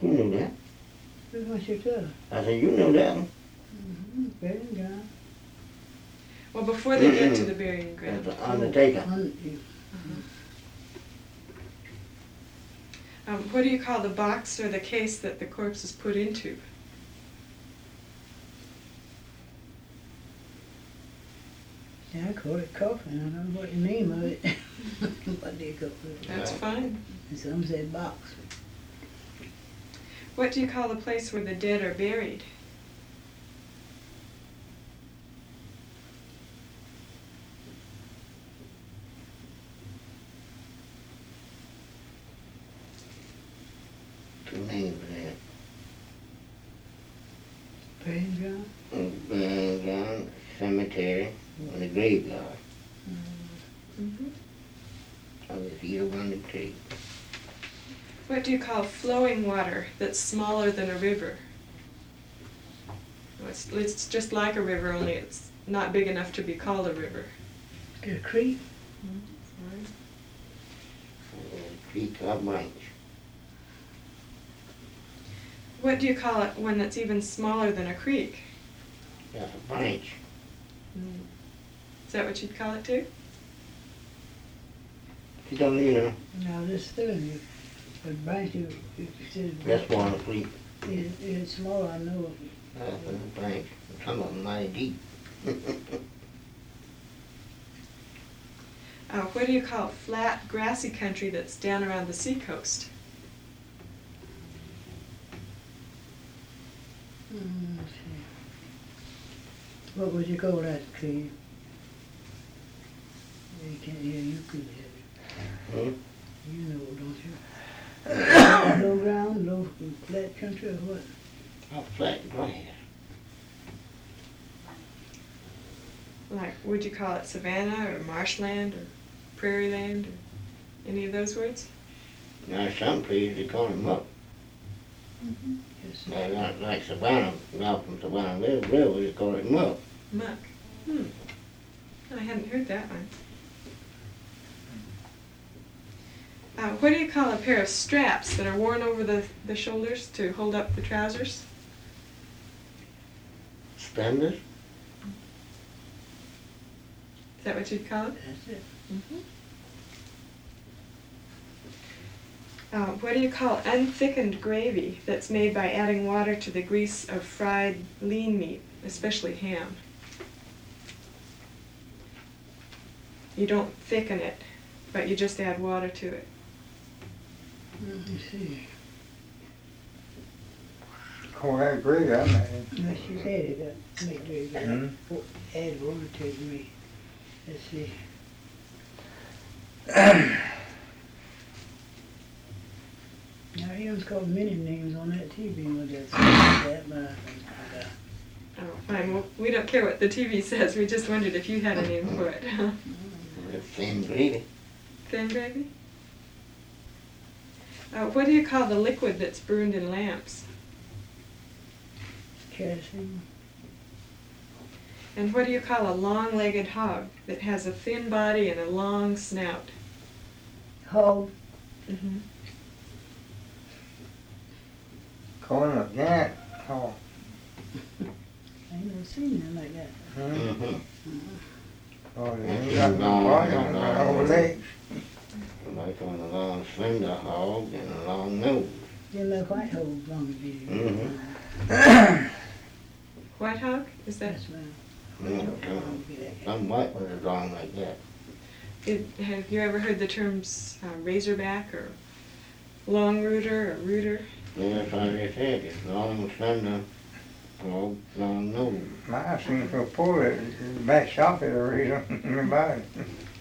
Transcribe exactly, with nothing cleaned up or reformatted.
You knew that. Who's my shooter? I said, you knew that one. Mm-hmm. Burying ground. Well, before they get to Mm-mm. the burying ground. That's the undertaker. Un- Um, what do you call the box or the case that the corpse is put into? Yeah, I call it coffin. I don't know what the name of it. What do you call it? That's Right. fine. And some said box. What do you call the place where the dead are buried? Two names for that. Burying ground. Mm, Burying ground, cemetery, and the graveyard. Mm-hmm. I was either one of the two. What do you call flowing water that's smaller than a river? Well, It's, it's just like a river, only it's not big enough to be called a river. Get a creek. Creek or branch. What do you call it one that's even smaller than a creek? That's a branch. Is that what you'd call it too? You don't need know. Now this telling you, but branch you, you said That's one of the creek. it, it's small. I know. That's a branch. Some of them mighty deep. Uh, what do you call flat, grassy country that's down around the seacoast? Mm, let's see. What would you call that tree? You can't hear. You could hear it. Hmm? You know, don't you? Low ground, low flat country, or what? A flat grass. Like, would you call it savanna or marshland or prairie land or any of those words? Now some places they call them up. Yes. They're not like Savannah, out from Savannah River, River, they call it muck. Muck. Hmm. I hadn't heard that one. Uh, what do you call a pair of straps that are worn over the, the shoulders to hold up the trousers? Suspenders? Is that what you'd call it? That's it. Mm-hmm. Uh, what do you call unthickened gravy that's made by adding water to the grease of fried lean meat, especially ham? You don't thicken it, but you just add water to it. Let me see. Call that gravy, I mean. No, she said it. Uh, make very good. Hmm? Add water to it. Me. Let's see. Now he was called many names on that T V with that, that but I think I got. Oh, fine. Well, we don't care what the T V says. We just wondered if you had a name for it. The thin gravy. Thin gravy? Uh, what do you call the liquid that's burned in lamps? Kerosene. And what do you call a long-legged hog that has a thin body and a long snout? Hog. Mm-hmm. Call him a gant. Oh. I ain't never seen them like that. Hmm. Mm-hmm. Oh, they ain't got no body on their old legs. Like on a long slender hog and a long nose. Them like white hogs long as you. Mhm. White hog? Is that? That's right. Mm, some, some white ones are long like that. It, have you ever heard the terms uh, razorback or long rooter or rooter? Yeah, that's what they said. It's long slender hog, long nose. My seems so poor that the back shop is a reason in my body.